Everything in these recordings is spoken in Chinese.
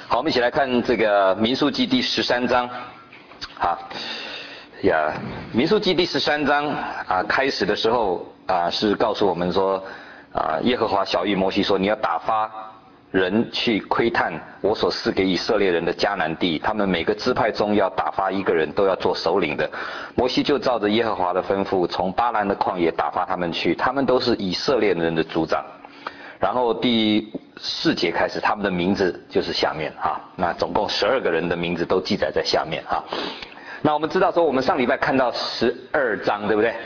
好，我们一起来看这个民数记第13章。好，民数记第13章开始的时候是告诉我们说耶和华晓谕摩西说，你要打发人去窥探我所赐给以色列人的迦南地，他们每个支派中要打发一个人，都要做首领的。摩西就照着耶和华的吩咐，从巴兰的旷野打发他们去，他们都是以色列人的族长。然后第4节开始，他们的名字就是下面那总共12个人的名字都记载在下面那我们知道说，我们上礼拜看到12章，对不对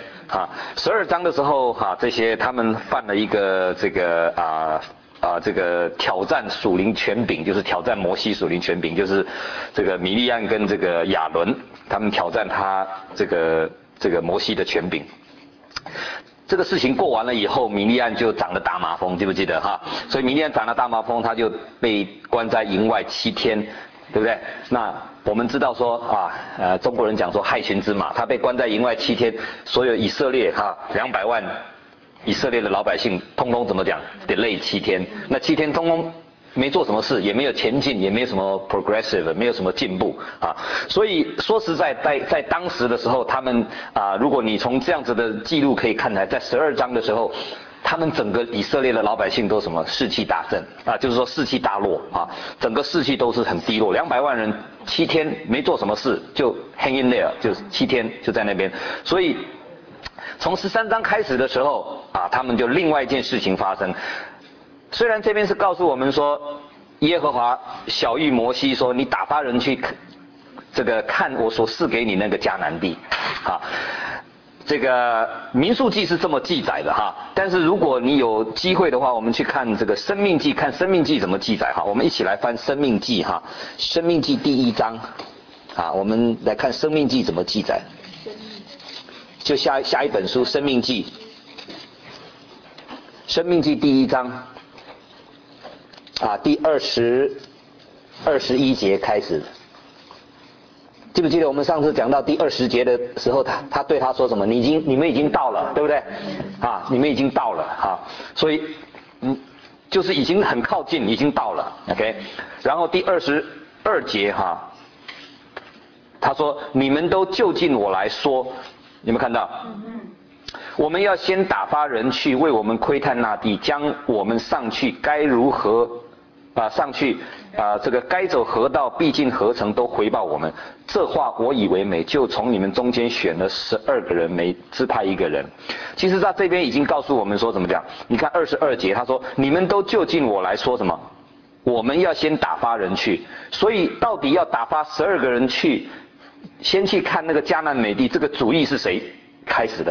？12章的时候这些他们犯了一个这个挑战属灵权柄，就是挑战摩西属灵权柄，就是这个米利暗跟这个亚伦，他们挑战他这个摩西的权柄。这个事情过完了以后，米利暗就长了大麻风，记不记得所以米利暗长了大麻风，他就被关在营外7天，对不对？那我们知道说中国人讲说害群之马，他被关在营外7天，所有以色列200万以色列的老百姓通通怎么讲？得累7天，那7天通通没做什么事，也没有前进，也没有什么 progressive， 没有什么进步所以说实在在当时的时候，他们如果你从这样子的记录可以看来，在12章的时候，他们整个以色列的老百姓都什么士气大振就是说士气大落整个士气都是很低落，200万人7天没做什么事就 hang in there， 就7天就在那边。所以从13章开始的时候他们就另外一件事情发生。虽然这边是告诉我们说，耶和华晓谕摩西说，你打发人去这个看我所赐给你那个迦南地这个民数记是这么记载的但是如果你有机会的话，我们去看这个生命记，看生命记怎么记载我们一起来翻生命记生命记第1章我们来看生命记怎么记载。就下一本书生命记，生命记第1章第21节开始。记不记得我们上次讲到第20节的时候，他对他说什么？你们已经到了，对不对？你们已经到了所以就是已经很靠近，已经到了 OK。 然后第22节他说你们都就近我来说，有没有看到？我们要先打发人去为我们窥探那地，将我们上去该如何上去这个该走河道必进河城都回报我们。这话我以为美，就从你们中间选了12个人，每支派1个人。其实在这边已经告诉我们说怎么讲，你看22节他说你们都就近我来说什么？我们要先打发人去。所以到底要打发12个人去先去看那个迦南美地，这个主意是谁开始的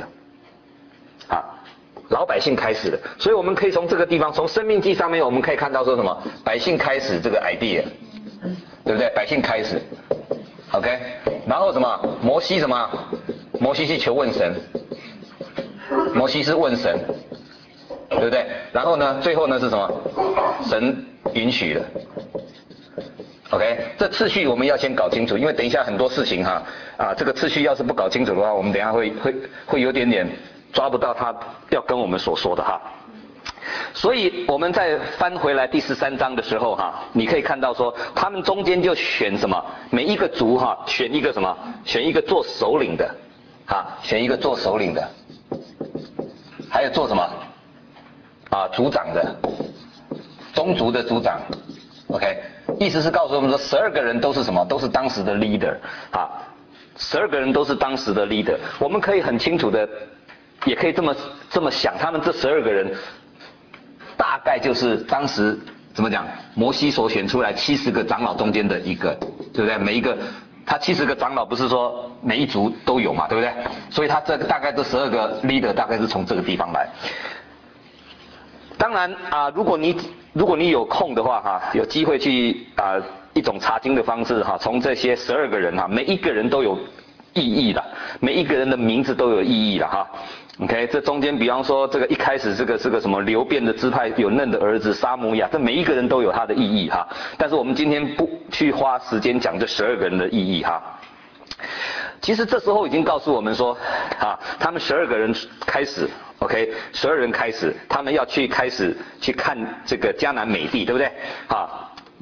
老百姓开始的。所以我们可以从这个地方，从生命记上面我们可以看到说什么？百姓开始这个 idea， 对不对？百姓开始 OK。 然后什么？摩西什么？摩西去求问神，摩西是问神，对不对？然后呢，最后呢是什么？神允许的 OK。 这次序我们要先搞清楚，因为等一下很多事情这个次序要是不搞清楚的话，我们等一下会有点抓不到他要跟我们所说的所以我们再翻回来第13章的时候你可以看到说，他们中间就选什么？每一个族选一个什么？选一个做首领的选一个做首领的，还有做什么族长的，宗族的族长 OK。 意思是告诉我们说12个人都是什么？都是当时的 leader12个人都是当时的 leader。 我们可以很清楚的也可以这么想，他们这12个人大概就是当时怎么讲？摩西所选出来70个长老中间的一个，对不对？每一个他70个长老不是说每一族都有嘛，对不对？所以他大概这12个 leader 大概是从这个地方来。当然如果你有空的话有机会去一种查经的方式从这些12个人每一个人都有意义的，每一个人的名字都有意义的OK。 这中间比方说这个一开始这个是个什么流变的支派，有嫩的儿子沙姆亚，这每一个人都有他的意义但是我们今天不去花时间讲这12个人的意义其实这时候已经告诉我们说他们12个人开始 OK， 12人开始，他们要开始去看这个迦南美地，对不对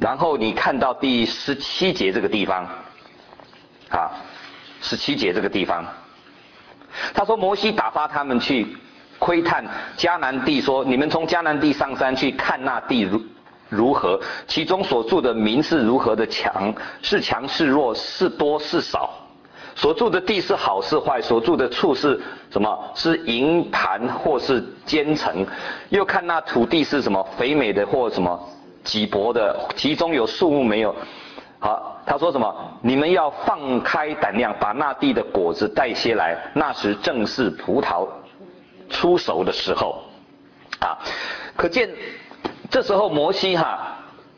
然后你看到第17节这个地方，啊，17节这个地方，他说摩西打发他们去窥探迦南地，说你们从迦南地上山去看那地如何，其中所住的民是如何的强，是强是弱，是多是少，所住的地是好是坏，所住的处是什么，是营盘或是坚城，又看那土地是什么，肥美的或什么瘠薄的，其中有树木没有。好，他说什么？你们要放开胆量，把那地的果子带些来，那时正是葡萄出熟的时候。啊，可见这时候摩西哈，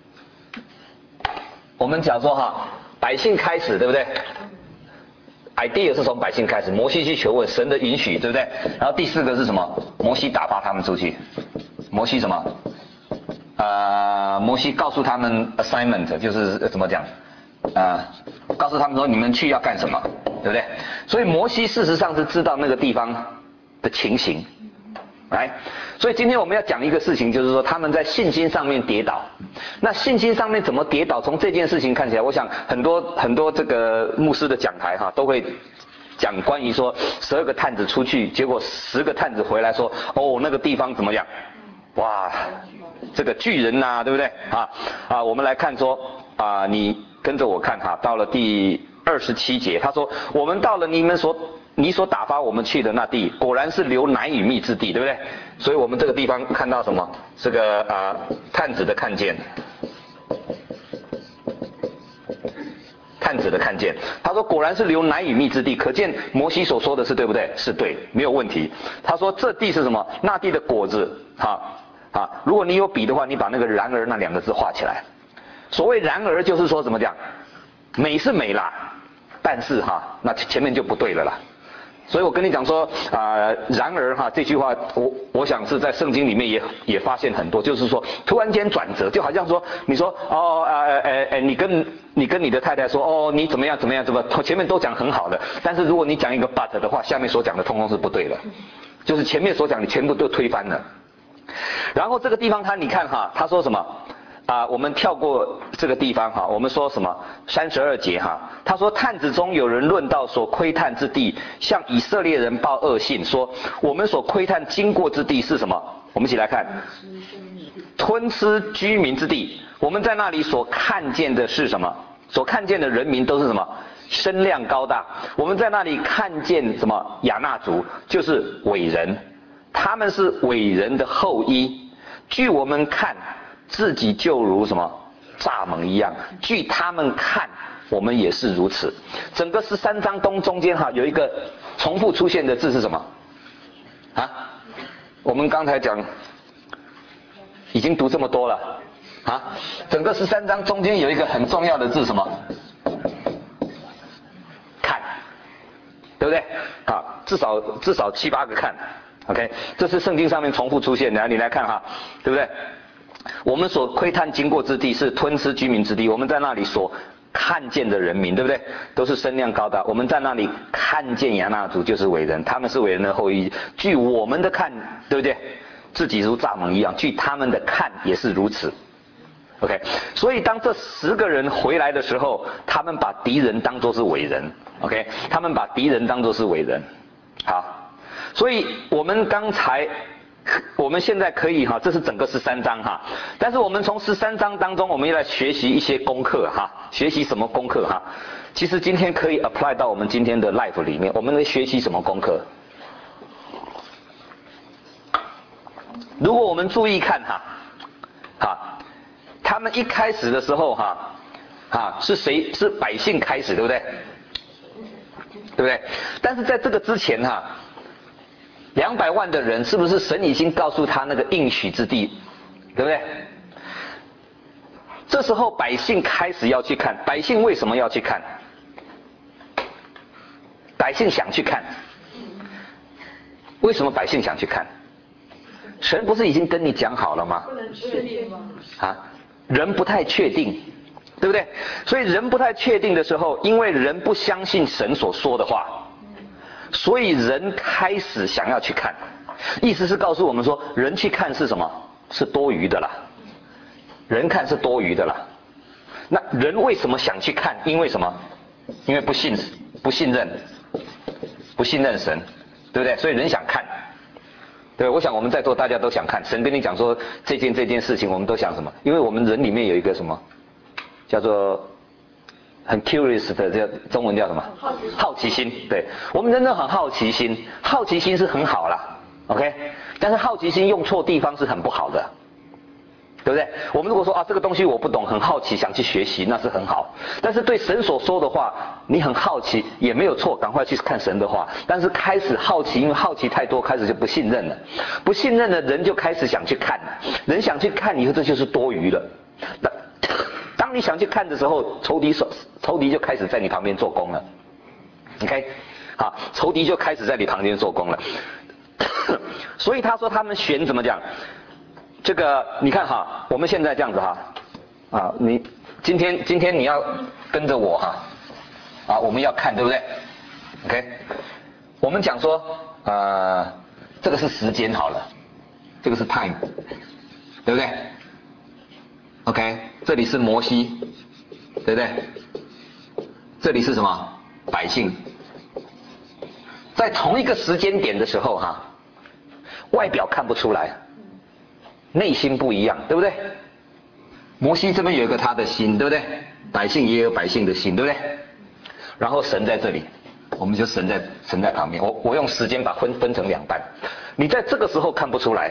我们讲说哈，百姓开始，对不对？idea 是从百姓开始，摩西去求问神的允许，对不对？然后第4个是什么？摩西打发他们出去。摩西什么？摩西告诉他们 assignment， 就是怎么讲？告诉他们说你们去要干什么，对不对？所以摩西事实上是知道那个地方的情形，来，所以今天我们要讲一个事情，就是说他们在信心上面跌倒。那信心上面怎么跌倒？从这件事情看起来，我想很多这个牧师的讲台哈都会讲关于说12个探子出去，结果10个探子回来说，哦那个地方怎么样？哇，这个巨人呐，对不对？我们来看说你跟着我看哈，到了第27节，他说我们到了你所打发我们去的那地，果然是流奶与蜜之地，对不对？所以我们这个地方看到什么？这个探子的看见，探子的看见，他说果然是流奶与蜜之地，可见摩西所说的是对不对？是对，没有问题。他说这地是什么？那地的果子，如果你有笔的话，你把那个然而那2个字画起来。所谓然而就是说怎么讲？美是美啦，但是那前面就不对了啦。所以我跟你讲说然而这句话我想是在圣经里面也发现很多，就是说突然间转折，就好像说你说你跟你的太太说你怎么样，前面都讲很好的，但是如果你讲一个 but 的话，下面所讲的通通是不对的，就是前面所讲的全部都推翻了。然后这个地方你看他说什么我们跳过这个地方我们说什么32节他说探子中有人论到所窥探之地，向以色列人报恶信，说我们所窥探经过之地是什么？我们一起来看，吞吃居民之地。我们在那里所看见的是什么？所看见的人民都是什么？身量高大。我们在那里看见什么？亚衲族，就是伟人，他们是伟人的后裔。据我们看，自己就如什么蚱蜢一样，据他们看，我们也是如此。整个13章中间有一个重复出现的字是什么？我们刚才讲已经读这么多了整个13章中间有一个很重要的字什么？看，对不对？至少7、8个看 ，OK， 这是圣经上面重复出现的，你来看对不对？我们所窥探经过之地是吞吃居民之地，我们在那里所看见的人民，对不对？都是身量高大。我们在那里看见亚衲族，就是伟人，他们是伟人的后裔。据我们的看，对不对？自己如蚱蜢一样，据他们的看也是如此。OK， 所以当这10个人回来的时候，他们把敌人当作是伟人。OK， 他们把敌人当作是伟人。好，所以我们现在可以这是整个13章但是我们从13章当中，我们要来学习一些功课学习什么功课其实今天可以 apply 到我们今天的 life 里面，我们会学习什么功课？如果我们注意看他们一开始的时候是谁？是百姓开始，对不对？对不对？但是在这个之前200万的人，是不是神已经告诉他那个应许之地，对不对？这时候百姓开始要去看，百姓为什么要去看？百姓想去看，为什么百姓想去看？神不是已经跟你讲好了吗？ 不能确定吗？ 人不太确定，对不对？所以人不太确定的时候，因为人不相信神所说的话，所以人开始想要去看。意思是告诉我们说，人去看是什么？是多余的啦。人看是多余的啦。 那人为什么想去看？因为什么？因为不信任神，对不对？所以人想看。对，我想我们在座大家都想看。神跟你讲说这件事情，我们都想什么？因为我们人里面有一个什么，叫做很 curious 的，叫中文叫什么？好奇心。对，我们人都很好奇心，好奇心是很好啦 ，OK。但是好奇心用错地方是很不好的，对不对？我们如果说啊这个东西我不懂，很好奇想去学习，那是很好。但是对神所说的话，你很好奇也没有错，赶快去看神的话。但是开始好奇，因为好奇太多，开始就不信任了。不信任的人就开始想去看，人想去看以后，这就是多余了。当你想去看的时候，仇敌就开始在你旁边做工了。OK， 好，仇敌就开始在你旁边做工了。所以他说他们选怎么讲？这个你看哈，我们现在这样子哈，啊，你今天你要跟着我哈，啊，我们要看对不对 ？OK， 我们讲说这个是时间好了，这个是 time， 对不对 ？OK， 这里是摩西，对不对？这里是什么？百姓。在同一个时间点的时候哈，外表看不出来。内心不一样，对不对？摩西这边有一个他的心，对不对？百姓也有百姓的心，对不对？然后神在这里，我们就神在旁边。我用时间把分成两半。你在这个时候看不出来，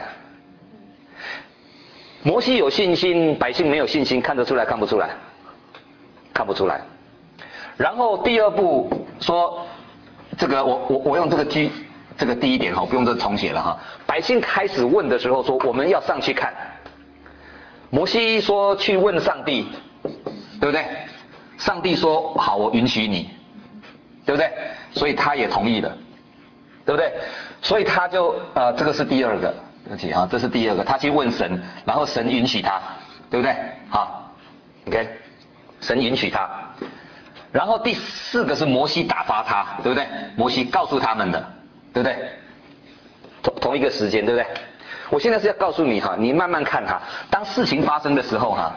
摩西有信心，百姓没有信心，看得出来看不出来？看不出来。然后第二步说，这个我用这个第一点哈，不用这重写了哈。百姓开始问的时候说，我们要上去看。摩西说去问上帝，对不对？上帝说好，我允许你，对不对？所以他也同意了，对不对？所以他就这个是第二个，对不起啊，这是第二个，他去问神，然后神允许他，对不对？好 ，OK， 神允许他。然后第四个是摩西打发他，对不对？摩西告诉他们的。对不对？同一个时间，对不对？我现在是要告诉你哈，你慢慢看哈，当事情发生的时候哈，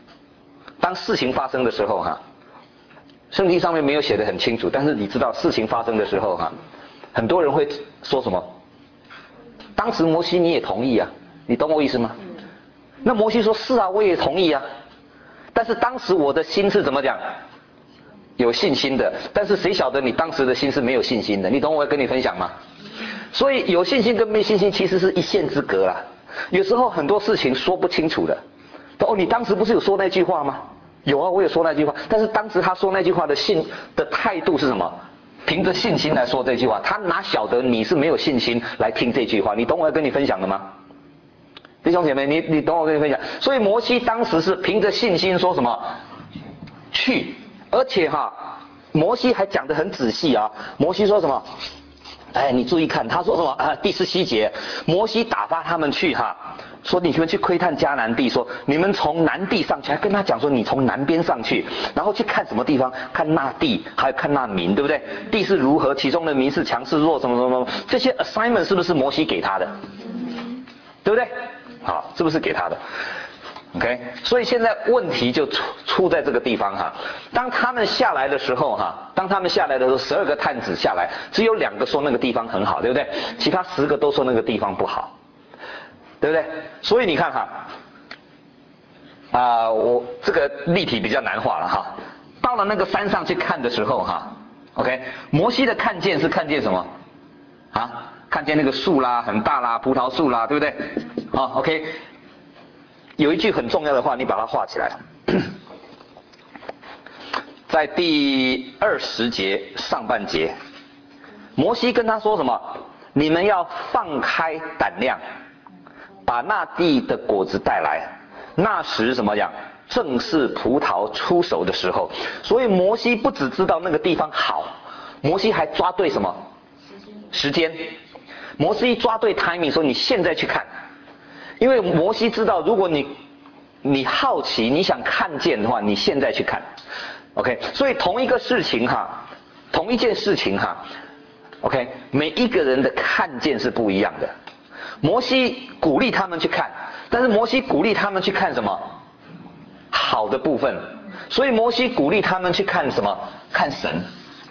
圣经上面没有写得很清楚，但是你知道事情发生的时候哈，很多人会说什么？当时摩西你也同意啊，你懂我意思吗？那摩西说是啊，我也同意啊，但是当时我的心是怎么讲？有信心的，但是谁晓得你当时的心是没有信心的？你懂我要跟你分享吗？所以有信心跟没信心其实是一线之隔啦。有时候很多事情说不清楚的。哦，你当时不是有说那句话吗？有啊，我有说那句话。但是当时他说那句话的态度是什么？凭着信心来说这句话，他哪晓得你是没有信心来听这句话？你懂我要跟你分享的吗？弟兄姐妹，你懂我跟你分享。所以摩西当时是凭着信心说什么？去。而且哈，摩西还讲得很仔细啊。摩西说什么？哎，你注意看，他说什么啊？第17节，摩西打发他们去哈，说你们去窥探迦南地，说你们从南地上去，还跟他讲说你从南边上去，然后去看什么地方？看那地，还有看那民，对不对？地是如何，其中的民是强是弱，什么什么，这些 assignment 是不是摩西给他的？对不对？好，是不是给他的？ OK， 所以现在问题就出在这个地方哈。当他们下来的时候哈，12个探子下来，只有2个说那个地方很好，对不对？其他10个都说那个地方不好，对不对？所以你看哈，我这个例题比较难画了哈。到了那个山上去看的时候哈 ，OK， 摩西的看见是看见什么？啊，看见那个树啦，很大啦，葡萄树啦，对不对？好 ，OK。 有一句很重要的话，你把它画起来。在第20节上半节，摩西跟他说什么？你们要放开胆量，把那地的果子带来。那时怎么样？正是葡萄出熟的时候。所以摩西不只知道那个地方好，摩西还抓对什么？时间。摩西抓对 timing， 说你现在去看。 因为摩西知道，如果你好奇，你想看见的话，你现在去看 ，OK。所以同一件事情哈 ，OK， 每一个人的看见是不一样的。摩西鼓励他们去看，但是摩西鼓励他们去看什么？好的部分。 所以摩西鼓励他们去看什么？看神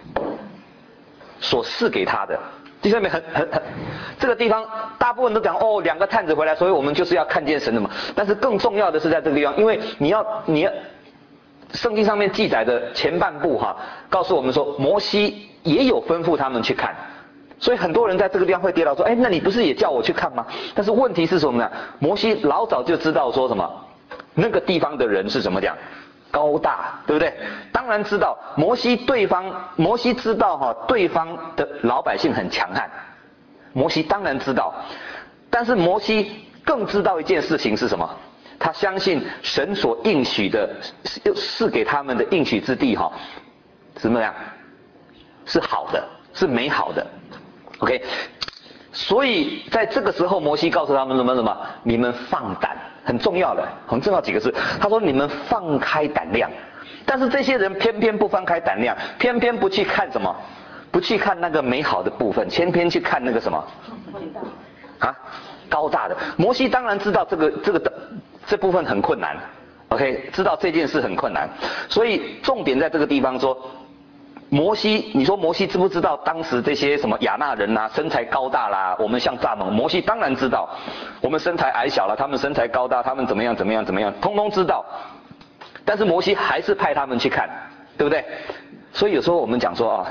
所赐给他的。第三面这个地方大部分都讲哦，2个探子回来，所以我们就是要看见神的嘛。但是更重要的是在这个地方，因为你要圣经上面记载的前半部哈，告诉我们说摩西也有吩咐他们去看。所以很多人在这个地方会跌倒说，那你不是也叫我去看吗？但是问题是什么呢？摩西老早就知道说什么，那个地方的人是怎么讲，高大，对不对？当然知道，摩西知道对方的老百姓很强悍，摩西当然知道，但是摩西更知道一件事情是什么？他相信神所应许的，赐给他们的应许之地怎么样？是好的，是美好的。OK， 所以在这个时候，摩西告诉他们什么？你们放胆，很重要几个字。他说你们放开胆量，但是这些人偏偏不放开胆量，偏偏不去看什么？不去看那个美好的部分，偏偏去看那个什么？高大的。摩西当然知道这部分很困难 ，OK， 知道这件事很困难，所以重点在这个地方说。你说摩西知不知道当时这些什么亚纳人身材高大啦，我们像蚱蜢，摩西当然知道，我们身材矮小了，他们身材高大，他们怎么样，通通知道，但是摩西还是派他们去看，对不对？所以有时候我们讲说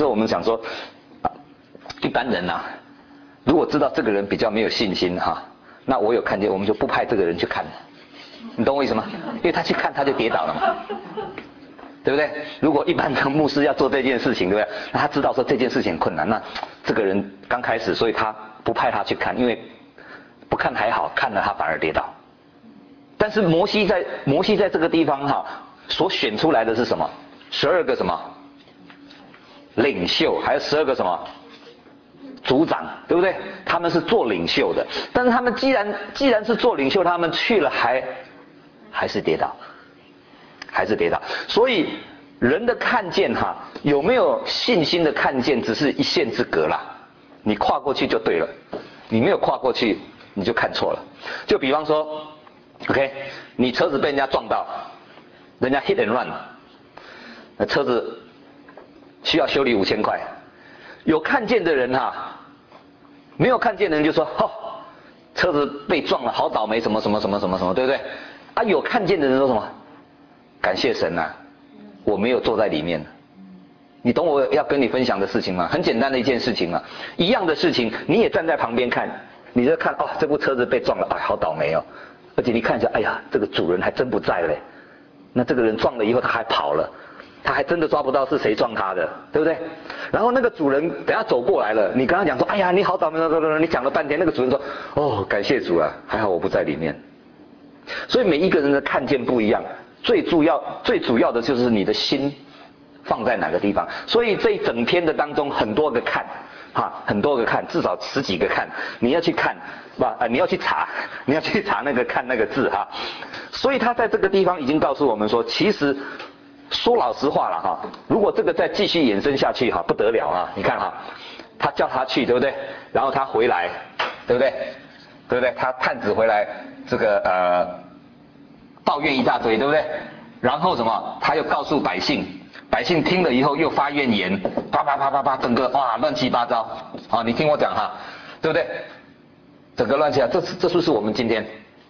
一般人如果知道这个人比较没有信心那我有看见，我们就不派这个人去看，你懂我意思吗？因为他去看他就跌倒了嘛。对不对？如果一般的牧师要做这件事情，对不对？那他知道说这件事情很困难，那这个人刚开始，所以他不派他去看，因为不看还好，看了他反而跌倒。但是摩西在这个地方所选出来的是什么？12个什么领袖，还有12个什么族长，对不对？他们是做领袖的，但是他们既然是做领袖，他们去了还是跌倒。所以人的看见有没有信心的看见，只是一线之隔啦。你跨过去就对了，你没有跨过去，你就看错了。就比方说 ，OK， 你车子被人家撞到，人家 hit and run， 那车子需要修理5000块。有看见的人没有看见的人就说，车子被撞了，好倒霉，什么，对不对？有看见的人说什么？感谢神我没有坐在里面。你懂我要跟你分享的事情吗？很简单的一件事情一样的事情，你也站在旁边看，你就看这部车子被撞了，好倒霉哦。而且你看一下，这个主人还真不在嘞。那这个人撞了以后他还跑了，他还真的抓不到是谁撞他的，对不对？然后那个主人等下走过来了，你跟他讲说，你好倒霉，你讲了半天，那个主人说，感谢主还好我不在里面。所以每一个人的看见不一样。最主要的就是你的心放在哪个地方。所以这一整篇的当中很多个看至少10几个看，你要去看你要去查那个看那个字所以他在这个地方已经告诉我们说，其实说老实话了如果这个再继续延伸下去不得了你看他叫他去，对不对？然后他回来，对不对？他探子回来，这个抱怨一大堆，对不对？然后什么？他又告诉百姓听了以后又发怨言，啪，整个乱七八糟。你听我讲对不对？整个乱七八糟，这是不是我们今天？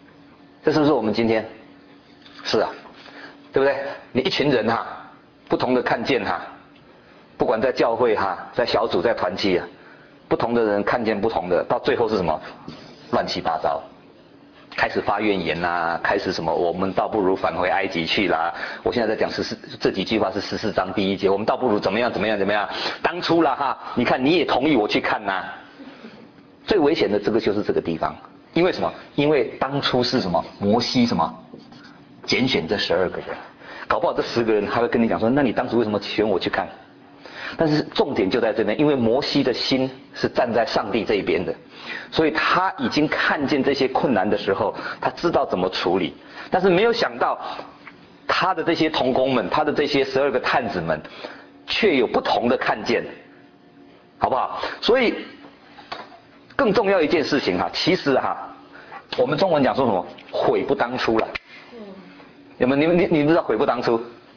是啊，对不对？你一群人不同的看见不管在教会在小组在团契不同的人看见不同的，到最后是什么？乱七八糟。开始发怨言开始什么？我们倒不如返回埃及去啦！我现在在讲这几句话是14章第1节，我们倒不如怎么样？当初你看你也同意我去看最危险的这个就是这个地方，因为什么？因为当初是什么？摩西什么？拣选这12个人，搞不好这10个人还会跟你讲说，那你当初为什么选我去看？但是重点就在这边，因为摩西的心是站在上帝这一边的，所以他已经看见这些困难的时候，他知道怎么处理。但是没有想到，他的这些同工们，他的这些12个探子们，却有不同的看见，好不好？所以更重要一件事情其实我们中文讲说什么？悔不当初了。有没有？你知道悔不当初？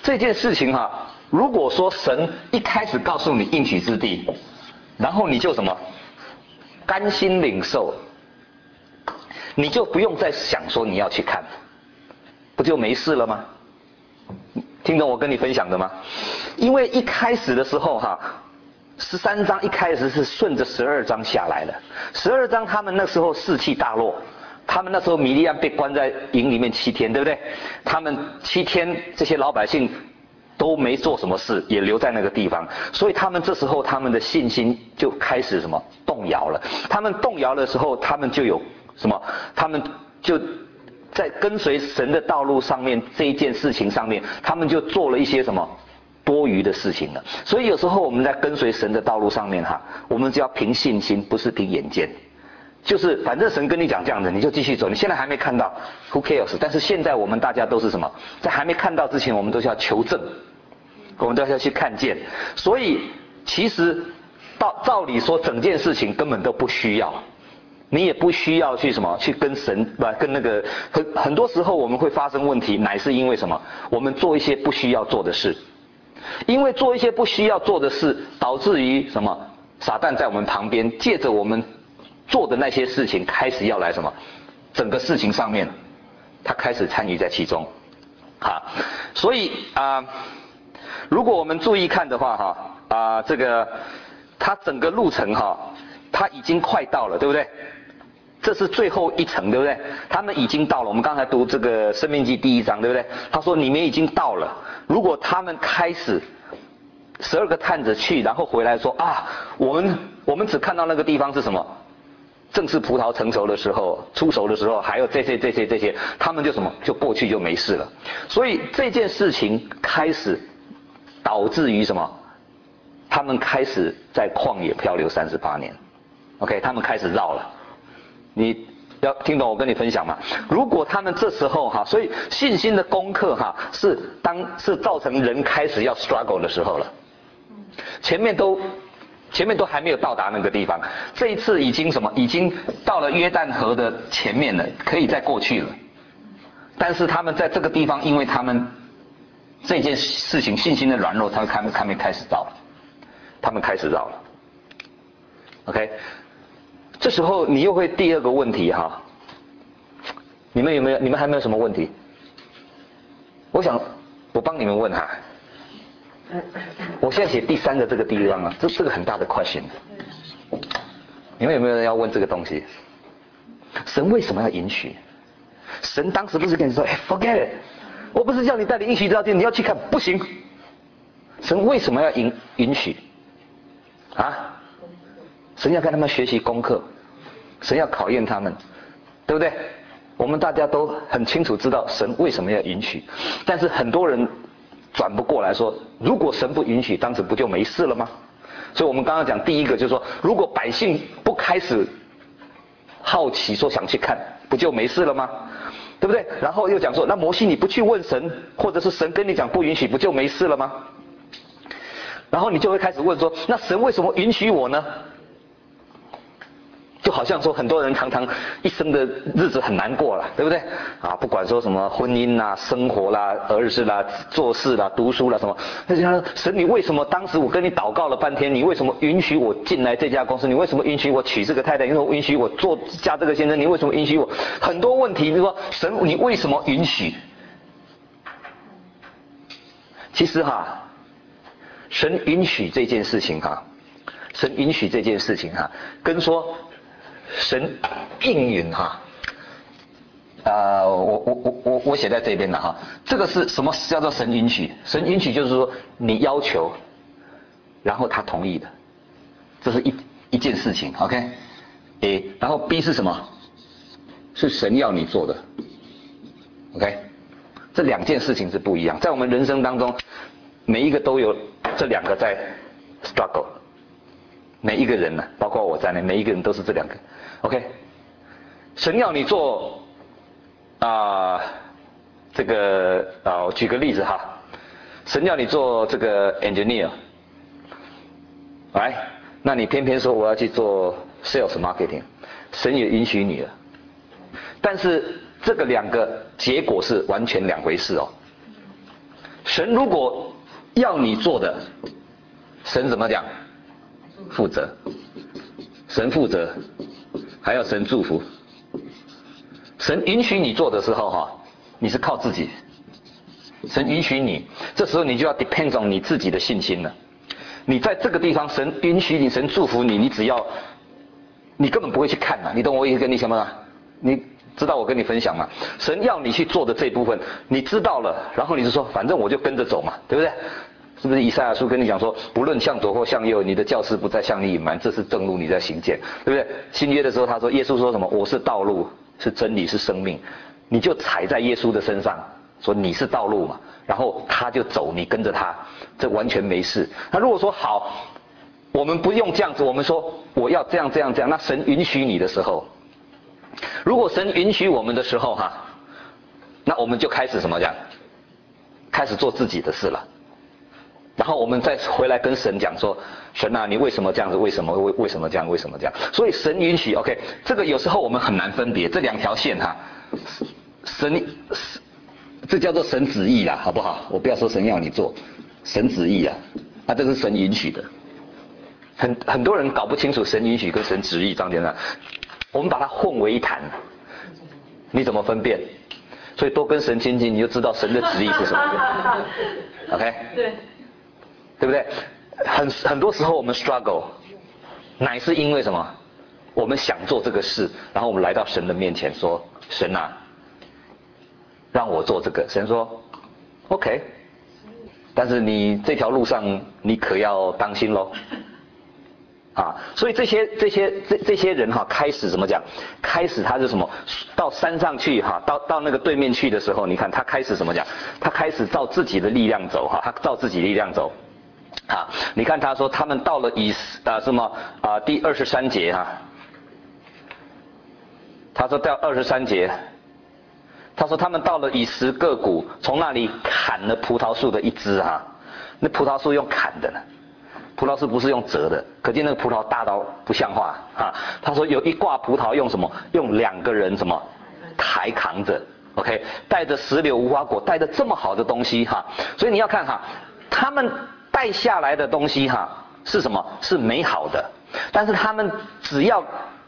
这件事情哈，如果说神一开始告诉你应许之地，然后你就什么甘心领受，你就不用再想说你要去看，不就没事了吗？听懂我跟你分享的吗？因为一开始的时候哈，13章一开始是顺着12章下来的。12章他们那时候士气大落，他们那时候米利暗被关在营里面7天，对不对？他们7天这些老百姓都没做什么事，也留在那个地方，所以他们这时候他们的信心就开始什么动摇了。他们动摇的时候，他们就有什么？他们就在跟随神的道路上面这一件事情上面，他们就做了一些什么多余的事情了。所以有时候我们在跟随神的道路上面哈，我们就要凭信心，不是凭眼见。就是反正神跟你讲这样的，你就继续走。你现在还没看到 ，Who cares？ 但是现在我们大家都是什么？在还没看到之前，我们都是要求证，我们都要去看见。所以其实照理说，整件事情根本都不需要，你也不需要去什么去跟神跟那个很多时候我们会发生问题，乃是因为什么？我们做一些不需要做的事，因为做一些不需要做的事，导致于什么？撒旦在我们旁边，借着我们做的那些事情，开始要来什么？整个事情上面，他开始参与在其中，所以如果我们注意看的话这个他整个路程他已经快到了，对不对？这是最后一层，对不对？他们已经到了。我们刚才读这个《申命记》第1章，对不对？他说你们已经到了。如果他们开始12个探子去，然后回来说我们只看到那个地方是什么？正是葡萄成熟的时候，出熟的时候，还有这些，他们就什么就过去就没事了。所以这件事情开始导致于什么？他们开始在旷野漂流38年。OK， 他们开始绕了。你要听懂我跟你分享吗？如果他们这时候所以信心的功课是造成人开始要 struggle 的时候了。前面都还没有到达那个地方，这一次已经什么？已经到了约旦河的前面了，可以再过去了。但是他们在这个地方，因为他们这件事情信心的软弱，他们开始绕了，他们开始绕了。OK， 这时候你又会第二个问题你们还没有什么问题？我想我帮你们问我现在写第3个这个地方这是个很大的 question。你们有没有人要问这个东西？神为什么要允许？神当时不是跟你说forget it， 我不是叫你带你应许这条街，你要去看，不行。神为什么要允许？神要跟他们学习功课，神要考验他们，对不对？我们大家都很清楚知道神为什么要允许，但是很多人转不过来说，如果神不允许，当时不就没事了吗？所以我们刚刚讲第一个就是说，如果百姓不开始好奇说想去看，不就没事了吗？对不对？然后又讲说，那摩西你不去问神，或者是神跟你讲不允许，不就没事了吗？然后你就会开始问说，那神为什么允许我呢？就好像说很多人常常一生的日子很难过了，对不对？不管说什么婚姻啦、生活啦、儿子啦、做事啦、读书啦什么，那就说神，你为什么当时我跟你祷告了半天，你为什么允许我进来这家公司？你为什么允许我娶这个太太？你为什么允许我嫁这个先生？你为什么允许我？很多问题，你说神，你为什么允许？其实神允许这件事情神允许这件事情跟说神应允我写在这边了这个是什么叫做神允许？神允许就是说你要求，然后他同意的，这是一件事情 ，OK？ 然后 B 是什么？是神要你做的 ，OK？ 这2件事情是不一样，在我们人生当中，每一个都有这2个在 struggle。每一个人包括我在内，每一个人都是这2个 ，OK？ 神要你做这个我举个例子神要你做这个 engineer， 来，那你偏偏说我要去做 sales marketing， 神也允许你了，但是这个2个结果是完全2回事神如果要你做的，神怎么讲？负责，神负责，还要神祝福。神允许你做的时候哈，你是靠自己。神允许你，这时候你就要 depend on 你自己的信心了。你在这个地方，神允许你，神祝福你，你只要，你根本不会去看嘛，你懂我意思跟你什么吗？你知道我跟你分享吗？神要你去做的这部分，你知道了，然后你就说，反正我就跟着走嘛，对不对？是不是以赛亚书跟你讲说，不论向左或向右，你的教室不再向你隐瞒，这是正路，你在行见，对不对？新约的时候他说，耶稣说什么？我是道路，是真理，是生命，你就踩在耶稣的身上。说你是道路嘛，然后他就走，你跟着他，这完全没事。那如果说好，我们不用这样子，我们说我要这样这样这样，那神允许你的时候，如果神允许我们的时候哈，那我们就开始什么讲？开始做自己的事了。然后我们再回来跟神讲说，神啊，你为什么这样子？为什么这样？为什么这样？所以神允许 ，OK， 这个有时候我们很难分别这两条线哈，神。这叫做神旨意啦，好不好？我不要说神要你做，神旨意啊，这是神允许的。很多人搞不清楚神允许跟神旨意，张先生，我们把它混为一谈，你怎么分辨？所以多跟神亲近，你就知道神的旨意是什么。OK？ 对不对？很多时候我们 struggle， 乃是因为什么？我们想做这个事，然后我们来到神的面前说：“神啊。”让我做这个，神说 OK， 但是你这条路上你可要当心咯。所以这些人哈，开始怎么讲？开始他是什么？到山上去哈，到那个对面去的时候，你看他开始怎么讲？他开始照自己的力量走哈，他照自己力量走。你看他说他们到了第23节哈，他说到23节。他说他们到了以实各谷，从那里砍了葡萄树的一枝那葡萄树用砍的呢，葡萄树不是用折的，可见那个葡萄大到不像话他说有一挂葡萄用什么？用2个人什么抬扛着 ，OK， 带着石榴无花果，带着这么好的东西所以你要看他们带下来的东西是什么？是美好的，但是他们只要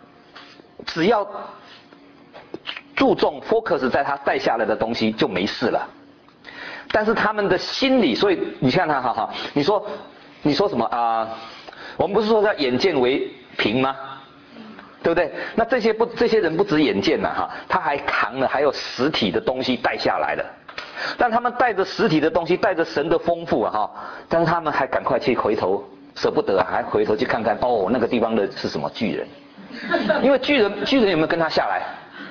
注重 focus 在他带下来的东西就没事了，但是他们的心理，所以你看他你说什么我们不是说要眼见为凭吗？对不对？那这些人不止眼见了他还扛了还有实体的东西带下来了，但他们带着实体的东西，带着神的丰富但是他们还赶快去回头，舍不得还回头去看看那个地方的是什么巨人，因为巨人有没有跟他下来？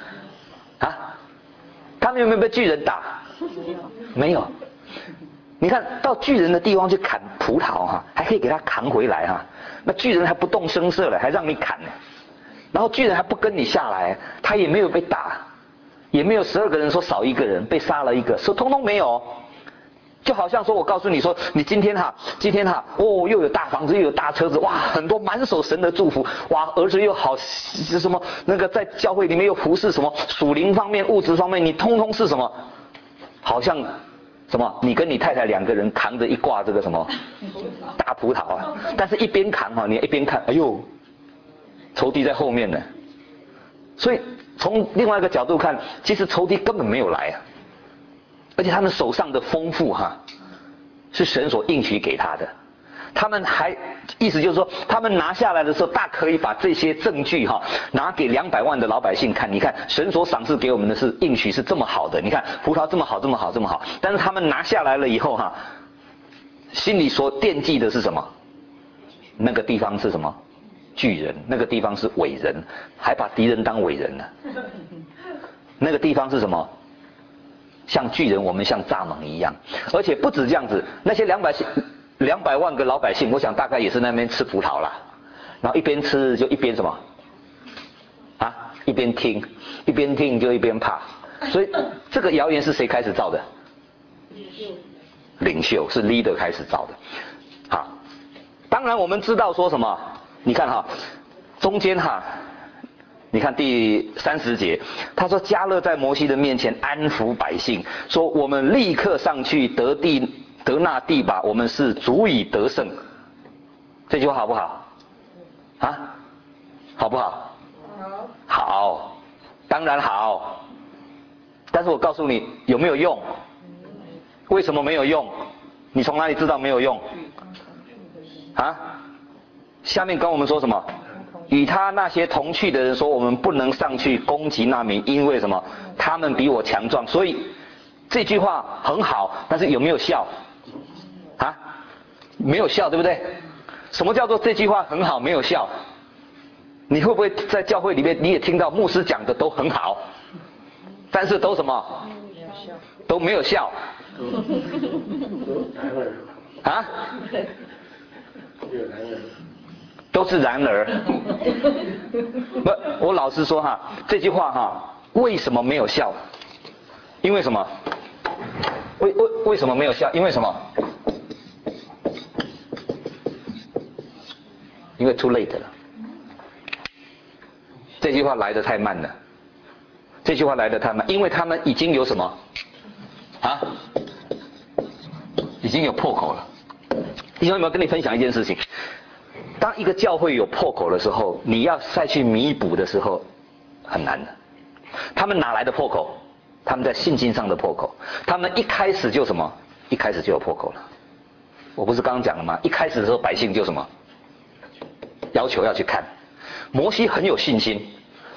他们有没有被巨人打？没有。你看到巨人的地方去砍葡萄还可以给他扛回来那巨人还不动声色了，还让你砍呢。然后巨人还不跟你下来，他也没有被打，也没有12个人说少1个人被杀了1个，说通通没有。就好像说我告诉你说，你今天又有大房子又有大车子，哇，很多满手神的祝福，哇，儿子又好什么那个在教会里面又服侍什么属灵方面物质方面，你通通是什么？好像什么？你跟你太太2个人扛着一挂这个什么大葡萄但是一边扛你一边看，哎呦，仇敌在后面呢。所以从另外一个角度看，其实仇敌根本没有来而且他们手上的丰富是神所应许给他的。他们还意思就是说，他们拿下来的时候，大可以把这些证据拿给200万的老百姓看。你看神所赏赐给我们的是应许是这么好的，你看葡萄这么好这么好这么好，但是他们拿下来了以后心里所惦记的是什么？那个地方是什么？巨人，那个地方是伟人，还把敌人当伟人呢。那个地方是什么？像巨人，我们像蚱蜢一样。而且不止这样子，那些200万个老百姓，我想大概也是那边吃葡萄啦，然后一边吃就一边什么一边听就一边怕。所以这个谣言是谁开始造的？领袖是 leader 开始造的。当然我们知道说什么，你看中间你看第30节，他说加勒在摩西的面前安抚百姓，说我们立刻上去得地得那地吧，我们是足以得胜。这句话好不好？啊，好不好？好，当然好。但是我告诉你，有没有用？为什么没有用？你从哪里知道没有用？啊？下面跟我们说什么？与他那些同去的人说，我们不能上去攻击那民，因为什么？他们比我强壮。所以这句话很好，但是有没有效？啊？没有效，对不对？什么叫做这句话很好没有效？你会不会在教会里面你也听到牧师讲的都很好，但是都什么？都没有效。啊？都是然而。不，我老实说哈，这句话哈，为什么没有效？因为什么？为什么没有效？因为什么？因为 too late 了。这句话来得太慢了。这句话来得太慢，因为他们已经有什么？啊？已经有破口了。弟兄有没有跟你分享一件事情？当一个教会有破口的时候，你要再去弥补的时候，很难的。他们哪来的破口？他们在信心上的破口。他们一开始就什么？一开始就有破口了。我不是刚刚讲了吗？一开始的时候，百姓就什么？要求要去看。摩西很有信心，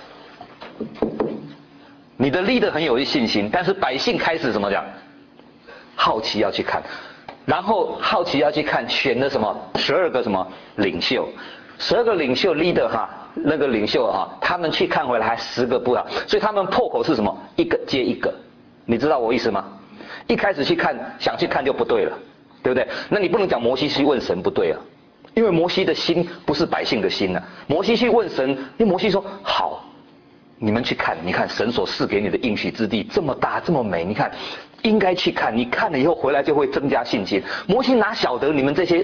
你的 leader 很有信心，但是百姓开始怎么讲？好奇要去看。然后好奇要去看，选了什么12个什么领袖，12个领袖 leader 哈，那个领袖哈，他们去看回来还10个不好，所以他们破口是什么？一个接一个，你知道我意思吗？一开始去看，想去看就不对了，对不对？那你不能讲摩西去问神不对啊，因为摩西的心不是百姓的心啊。摩西去问神，因为摩西说好，你们去看，你看神所赐给你的应许之地这么大这么美，你看。应该去看，你看了以后回来就会增加信心。摩西哪晓得你们这些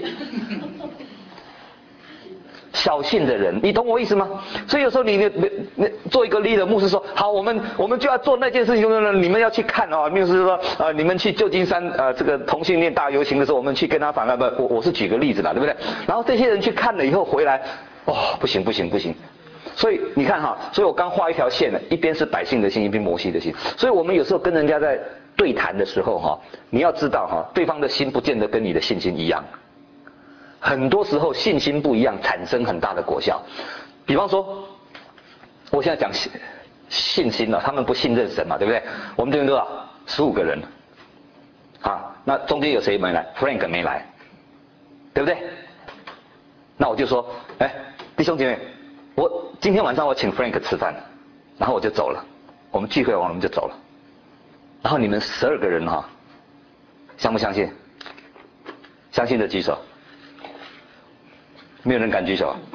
小信的人，你懂我意思吗？所以有时候你做一个 leader，牧师说好，我们就要做那件事情，你们要去看哦。牧师说你们去旧金山这个同性恋大游行的时候，我们去跟他反不，我是举个例子啦，对不对？然后这些人去看了以后回来，不行。所以你看哈，所以我刚画一条线了，一边是百姓的心，一边摩西的心。所以我们有时候跟人家在对谈的时候哈，你要知道哈，对方的心不见得跟你的信心一样。很多时候信心不一样，产生很大的果效。比方说，我现在讲信心了，他们不信任神嘛，对不对？我们这边多少？15个人，啊，那中间有谁没来 ？Frank 没来，对不对？那我就说，弟兄姐妹，我今天晚上我请 Frank 吃饭，然后我就走了，我们聚会完我们就走了。然后你们12个人哈，相不相信？相信的举手。没有人敢举手。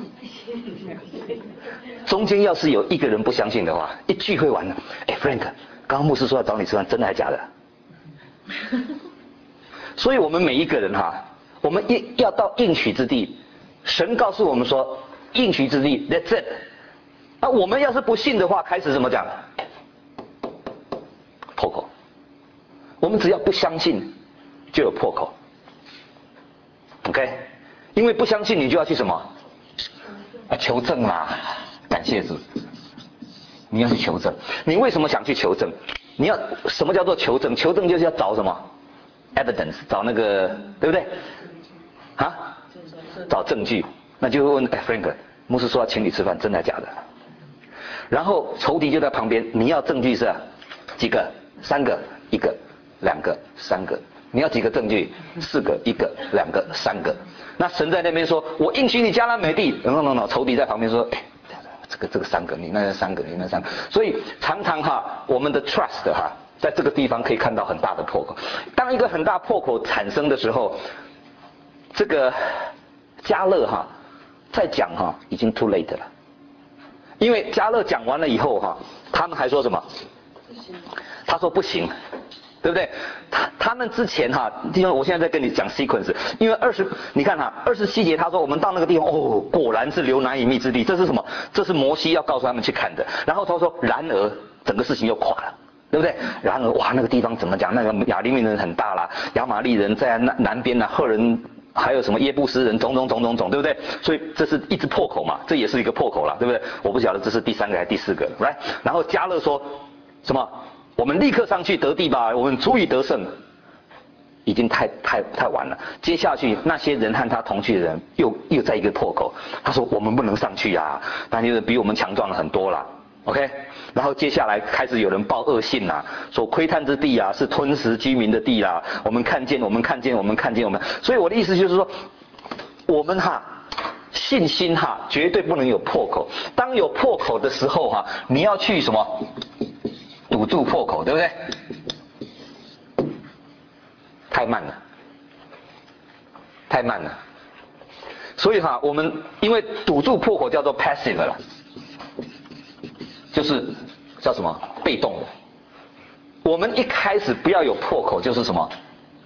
中间要是有一个人不相信的话，一聚会完了，Frank， 刚刚牧师说要找你吃饭，真的还是假的？所以我们每一个人哈，我们要到应许之地，神告诉我们说应许之地 ，that's it。那我们要是不信的话，开始怎么讲？破口。我们只要不相信，就有破口。OK， 因为不相信，你就要去什么？求证嘛。感谢主，你要去求证。你为什么想去求证？你要什么叫做求证？求证就是要找什么 evidence， 找那个对不对？啊？找证据。那就会问Frank， 牧师说要请你吃饭，真的假的？然后仇敌就在旁边，你要证据是几个？3个，1个，2个，3个。你要几个证据？4个，1个，2个，3个。那神在那边说，我应许你迦南美地。no， 仇敌在旁边说，这个3个，你那3个，你那3个。所以常常哈，我们的 trust 哈，在这个地方可以看到很大的破口。当一个很大破口产生的时候，这个迦勒哈，再讲哈，已经 too late 了。因为迦勒讲完了以后哈，他们还说什么？他说不行。对不对？他们之前哈，弟兄，我现在在跟你讲 sequence， 因为你看哈，27节他说我们到那个地方，果然是流奶与蜜之地，这是什么？这是摩西要告诉他们去看的。然后他说，然而整个事情又垮了， 对不对？然而哇，那个地方怎么讲？那个亚利米人很大啦，亚玛利人在南边呢，赫人还有什么耶布斯人，种，对不对？所以这是一直破口嘛，这也是一个破口啦，对不对？我不晓得这是第3个还是第4个，来，然后迦勒说什么？我们立刻上去得地吧，我们足以得胜。已经太晚了。接下去那些人和他同去的人又在一个破口，他说我们不能上去啊，那些人比我们强壮了很多啦。OK， 然后接下来开始有人报恶信啦，说窥探之地啊是吞食居民的地啦，我们看见。所以我的意思就是说，我们信心绝对不能有破口。当有破口的时候你要去什么？堵住破口，对不对？太慢了。所以我们因为堵住破口叫做 passive 了，就是叫什么？被动的。我们一开始不要有破口，就是什么？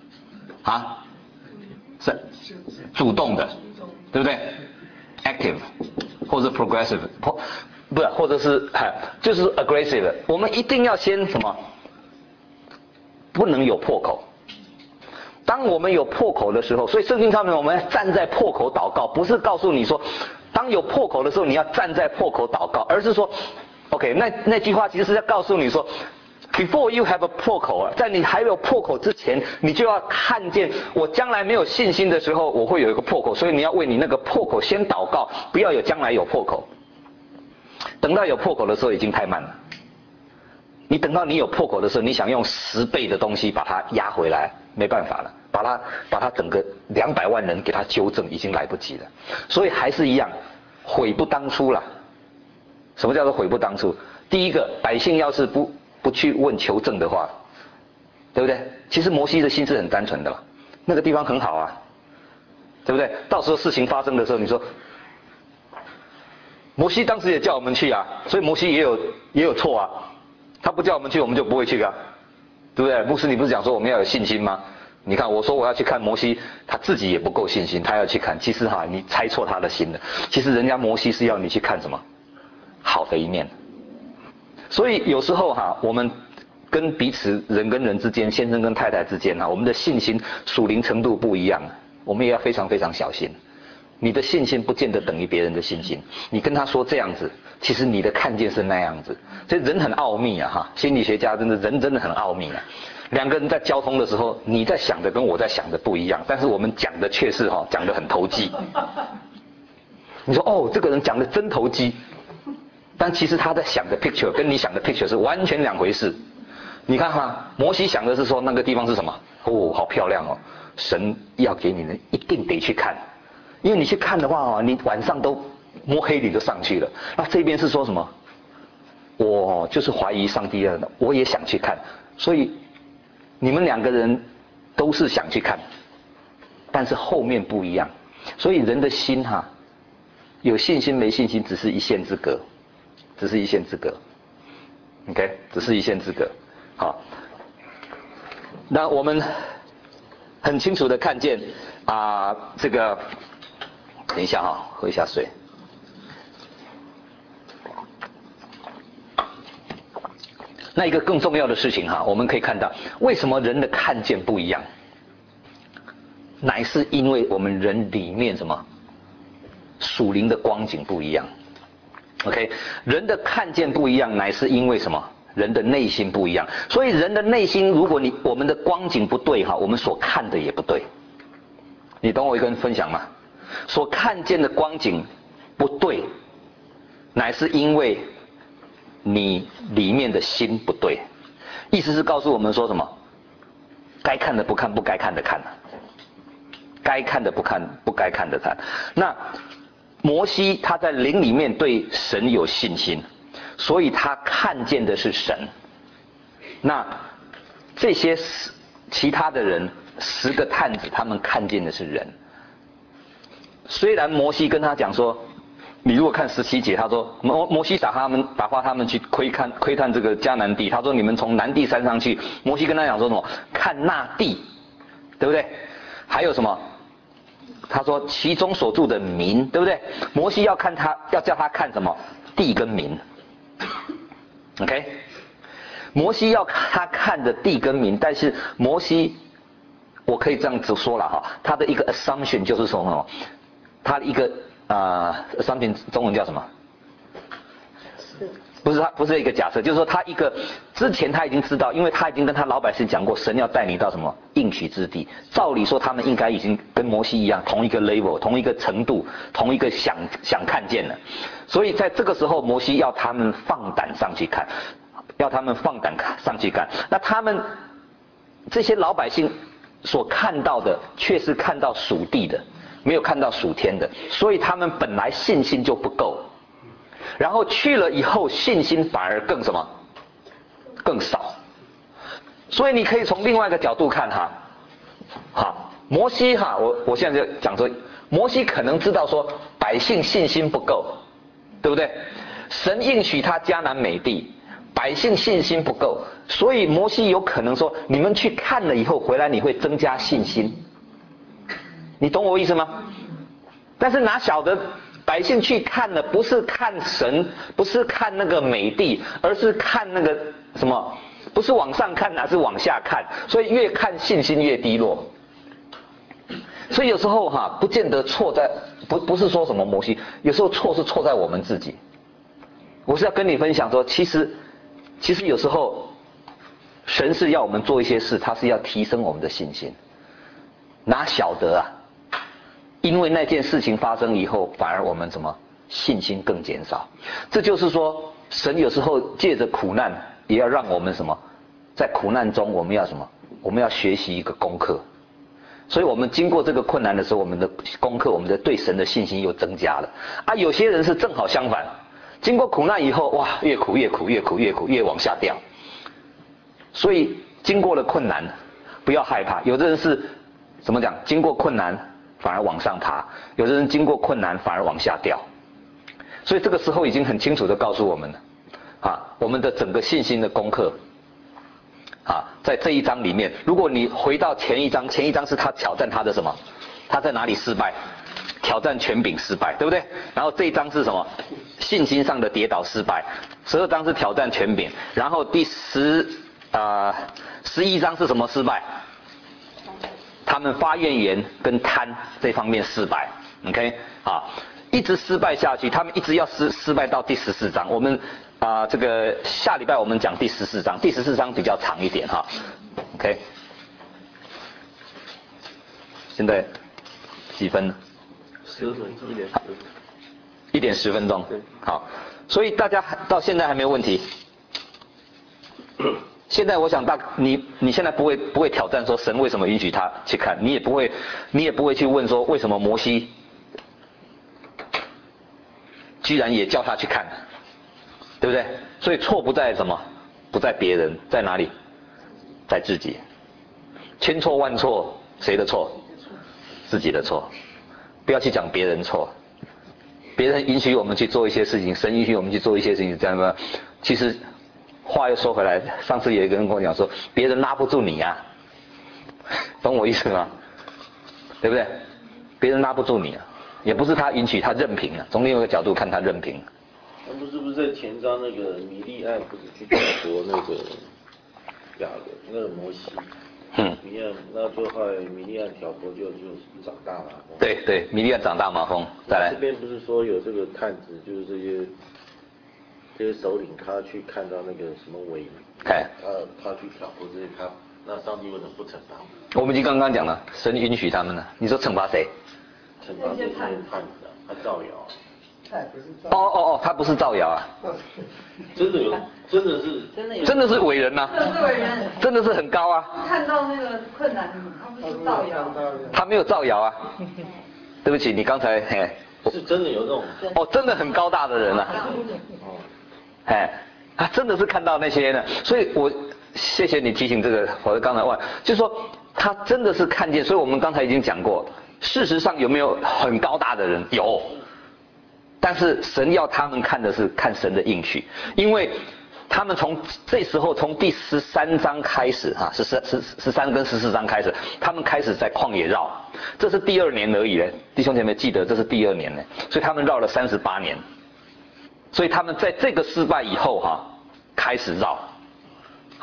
是主动的，对不对 ？active 或者 progressive， 不是，或者是就是 aggressive。我们一定要先什么？不能有破口。当我们有破口的时候，所以圣经上面我们站在破口祷告，不是告诉你说，当有破口的时候你要站在破口祷告，而是说 ，OK， 那句话其实是要告诉你说 ，Before you have a 破口，在你还有破口之前，你就要看见我将来没有信心的时候，我会有一个破口，所以你要为你那个破口先祷告，不要有将来有破口。等到有破口的时候已经太慢了。你等到你有破口的时候，你想用10倍的东西把它压回来，没办法了，把它整个200万人给它纠正，已经来不及了。所以还是一样，悔不当初了。什么叫做悔不当初？第一个，百姓要是不去问求证的话，对不对？其实摩西的心是很单纯的，那个地方很好啊，对不对？到时候事情发生的时候，你说，摩西当时也叫我们去啊，所以摩西也有错啊。他不叫我们去，我们就不会去啊，对不对？牧师，你不是讲说我们要有信心吗？你看，我说我要去看摩西，他自己也不够信心，他要去看。其实你猜错他的心了。其实人家摩西是要你去看什么？好的一面。所以有时候我们跟彼此人跟人之间，先生跟太太之间我们的信心属灵程度不一样，我们也要非常非常小心。你的信心不见得等于别人的信心。你跟他说这样子，其实你的看见是那样子。所以人很奥秘心理学家人真的很奥秘2个人在交通的时候，你在想的跟我在想的不一样，但是我们讲的却是讲得很投机。你说这个人讲的真投机，但其实他在想的 picture 跟你想的 picture 是完全2回事。你看摩西想的是说那个地方是什么？好漂亮神要给你的一定得去看。因为你去看的话你晚上都摸黑你就上去了。那这边是说什么？我就是怀疑上帝了，我也想去看。所以你们2个人都是想去看，但是后面不一样。所以人的心有信心没信心只是一线之隔，OK， 只是一线之隔。好，那我们很清楚的看见这个。等一下喝一下水。那一个更重要的事情我们可以看到，为什么人的看见不一样？乃是因为我们人里面什么属灵的光景不一样。OK， 人的看见不一样，乃是因为什么？人的内心不一样。所以人的内心，如果我们的光景不对我们所看的也不对。你懂我一个人分享吗？所看见的光景不对，乃是因为你里面的心不对。意思是告诉我们说什么？该看的不看，不该看的看；该看的不看，不该看的看。那摩西他在灵里面对神有信心，所以他看见的是神。那这些其他的人10个探子，他们看见的是人。虽然摩西跟他讲说，你如果看17节，他说摩西打发他们去窥探这个迦南地，他说你们从南地山上去。摩西跟他讲说什么？看那地，对不对？还有什么？他说其中所住的民，对不对？摩西要叫他看什么？地跟民。OK， 摩西要他看的地跟民，但是摩西，我可以这样子说了哈，他的一个 assumption 就是说什么？他的一个assumption 中文叫什么？不是一个假设，就是说他一个之前他已经知道，因为他已经跟他老百姓讲过，神要带你到什么应许之地。照理说他们应该已经跟摩西一样，同一个 level， 同一个程度，同一个想看见了。所以在这个时候，摩西要他们放胆上去看，要他们放胆上去看。那他们这些老百姓所看到的，却是看到属地的，没有看到属天的，所以他们本来信心就不够。然后去了以后，信心反而更什么？更少。所以你可以从另外一个角度看哈，好，摩西哈，我现在就讲说，摩西可能知道说百姓信心不够，对不对？神应许他迦南美地，百姓信心不够，所以摩西有可能说，你们去看了以后回来，你会增加信心。你懂我意思吗？但是哪晓得？百姓去看了，不是看神，不是看那个美地，而是看那个什么？不是往上看，而是往下看。所以越看信心越低落。所以有时候哈，不见得错在不是说什么摩西，有时候错是错在我们自己。我是要跟你分享说，其实有时候神是要我们做一些事，他是要提升我们的信心。哪晓得啊？因为那件事情发生以后，反而我们什么信心更减少。这就是说，神有时候借着苦难，也要让我们什么，在苦难中我们要什么？我们要学习一个功课。所以我们经过这个困难的时候，我们的功课，我们的对神的信心又增加了。啊，有些人是正好相反，经过苦难以后，哇，越苦越往下掉。所以经过了困难，不要害怕。有的人是怎么讲？经过困难反而往上爬，有的人经过困难反而往下掉。所以这个时候已经很清楚地告诉我们了，我们的整个信心的功课，在这一章里面，如果你回到前一章是他挑战他的什么？他在哪里失败？挑战权柄失败，对不对？然后这一章是什么？信心上的跌倒失败。12章是挑战权柄，然后第11章是什么失败？他们发怨言跟贪这方面失败 ，OK， 一直失败下去，他们一直要失败到第14章。我们这个下礼拜我们讲第14章，第14章比较长一点哈 ，OK。现在几分呢？10分，1点10分钟。好，所以大家到现在还没有问题。现在我想你现在不会挑战说神为什么允许他去看，你也不会去问说为什么摩西居然也叫他去看，对不对？所以错不在什么，不在别人，在哪里？在自己。千错万错，谁的错？自己的错。不要去讲别人错，别人允许我们去做一些事情，神允许我们去做一些事情，这样吗？其实。话又说回来，上次有一个人跟我讲说，别人拉不住你啊，懂我意思吗？对不对？别人拉不住你啊，也不是他允许，他任凭啊。从另外一个角度看，他任凭。 那不是在前章那个米利暗不是去挑拨那个雅各那个摩西？米利暗那就害米利暗挑拨就长大麻风。 对，米利暗长大麻风。再来。 这边不是说有这个探子，就是这些首领他去看到那个什么伪，他去挑拨这些那上帝为什么不惩罚？ 我们已经刚刚讲了，神允许他们了。你说惩罚谁？ 惩罚这些探子啊，他造谣。 他不是造谣啊。 真的是伟人呐。 真的是伟人。 真的是很高啊。 看到那个困难，他不是造谣。 他没有造谣啊。对不起，你刚才是真的有这种。 真的很高大的人啊。他真的是看到那些呢，所以我谢谢你提醒这个，我刚才问，就是说他真的是看见，所以我们刚才已经讲过，事实上有没有很高大的人？有，但是神要他们看的是看神的应许，因为他们从这时候从第13章开始13跟14章开始，他们开始在旷野绕，这是第2年而已嘞，弟兄姐妹记得这是第2年嘞，所以他们绕了38年。所以他们在这个失败以后开始绕，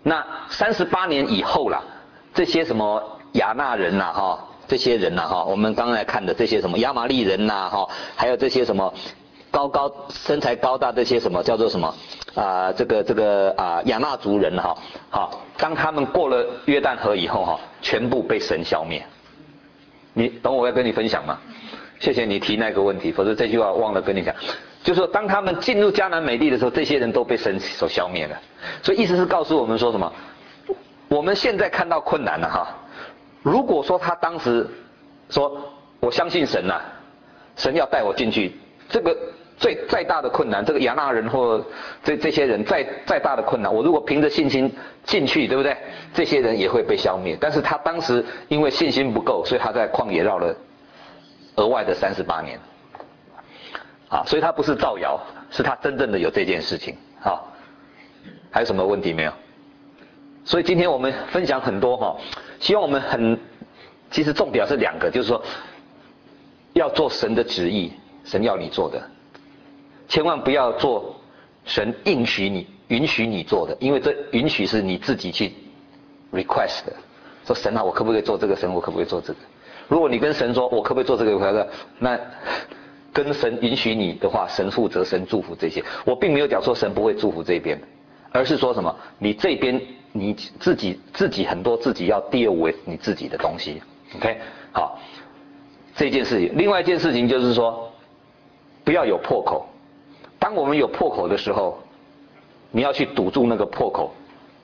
那38年以后啦，这些什么亚纳人呐哈，这些人呐哈，我们刚才看的这些什么亚玛力人呐哈，还有这些什么身材高大这些什么叫做什么亚纳族人哈，好，当他们过了约旦河以后哈，全部被神消灭。你懂我要跟你分享吗？谢谢你提那个问题，否则这句话忘了跟你讲。就是说，当他们进入迦南美地的时候，这些人都被神所消灭了。所以意思是告诉我们说什么？我们现在看到困难了哈。如果说他当时说我相信神呐，神要带我进去，这个再大的困难，这个亚纳人或这些人再大的困难，我如果凭着信心进去，对不对？这些人也会被消灭。但是他当时因为信心不够，所以他在旷野绕了额外的38年。啊，所以他不是造谣，是他真正的有这件事情。好，还有什么问题没有？所以今天我们分享很多哈，希望我们其实重点是2个，就是说要做神的旨意，神要你做的，千万不要做神允许你做的，因为这允许是你自己去 request 的，说神啊，我可不可以做这个？神，我可不可以做这个？如果你跟神说，我可不可以做这个？那跟神允许你的话，神负责，神祝福这些。我并没有讲说神不会祝福这边，而是说什么？你这边你自己很多自己要 deal with 你自己的东西 ，OK？ 好，这件事情。另外一件事情就是说，不要有破口。当我们有破口的时候，你要去堵住那个破口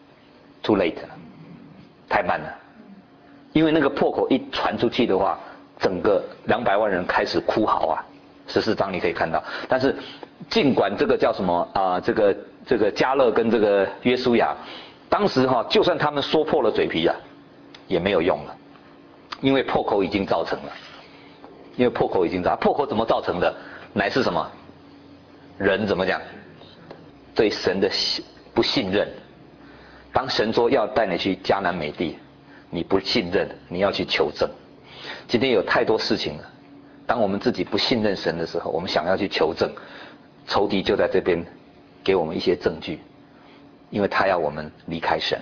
，too late 了，太慢了。因为那个破口一传出去的话，整个200万人开始哭嚎啊。14章你可以看到，但是尽管这个叫什么这个迦勒跟这个约书亚，当时就算他们说破了嘴皮啊，也没有用了，因为破口已经造成了。破口怎么造成的？乃是什么？人怎么讲？对神的不信任。当神说要带你去迦南美地，你不信任，你要去求证。今天有太多事情了。当我们自己不信任神的时候，我们想要去求证，仇敌就在这边给我们一些证据，因为他要我们离开神，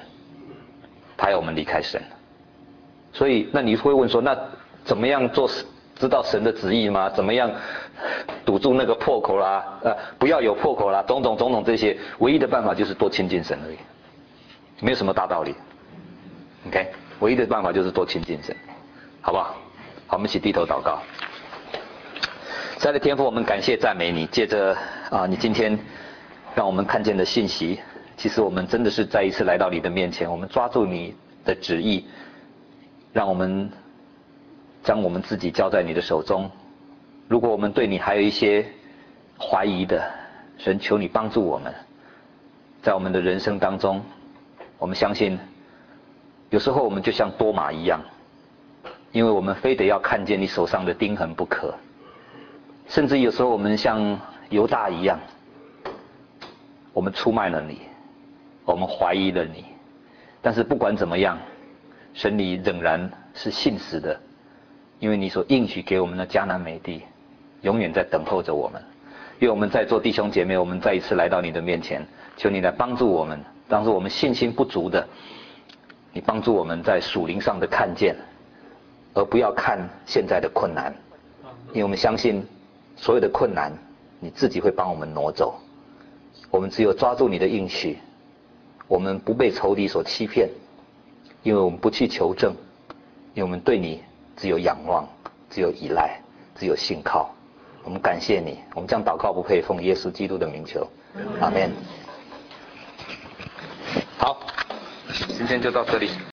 所以那你会问说，那怎么样做知道神的旨意吗？怎么样堵住那个破口啦？不要有破口啦，种种这些，唯一的办法就是多亲近神而已，没有什么大道理。OK， 唯一的办法就是多亲近神，好不好？好，我们一起低头祷告。亲爱的天父，我们感谢赞美你，借着你今天让我们看见的信息，其实我们真的是再一次来到你的面前，我们抓住你的旨意，让我们将我们自己交在你的手中。如果我们对你还有一些怀疑的，神求你帮助我们，在我们的人生当中，我们相信有时候我们就像多马一样，因为我们非得要看见你手上的钉痕不可。甚至有时候我们像犹大一样，我们出卖了你，我们怀疑了你，但是不管怎么样，神你仍然是信实的，因为你所应许给我们的迦南美地永远在等候着我们。愿我们在座弟兄姐妹，我们再一次来到你的面前，求你来帮助我们，当时我们信心不足的，你帮助我们在属灵上的看见，而不要看现在的困难，因为我们相信所有的困难你自己会帮我们挪走。我们只有抓住你的应许，我们不被仇敌所欺骗，因为我们不去求证，因为我们对你只有仰望，只有依赖，只有信靠。我们感谢你，我们将祷告不配，奉耶稣基督的名求，阿们。好，今天就到这里。